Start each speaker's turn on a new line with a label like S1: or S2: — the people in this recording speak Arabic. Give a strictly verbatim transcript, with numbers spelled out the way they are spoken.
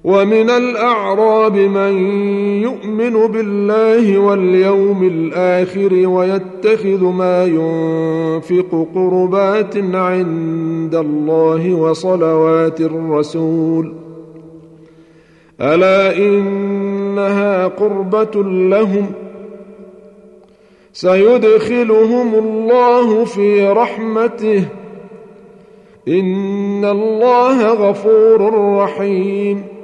S1: ومن الأعراب من يؤمن بالله واليوم الآخر ويتخذ ما ينفق قربات عند الله وصلوات الرسول ألا إنها قربة لهم سيدخلهم الله في رحمته إن الله غفور رحيم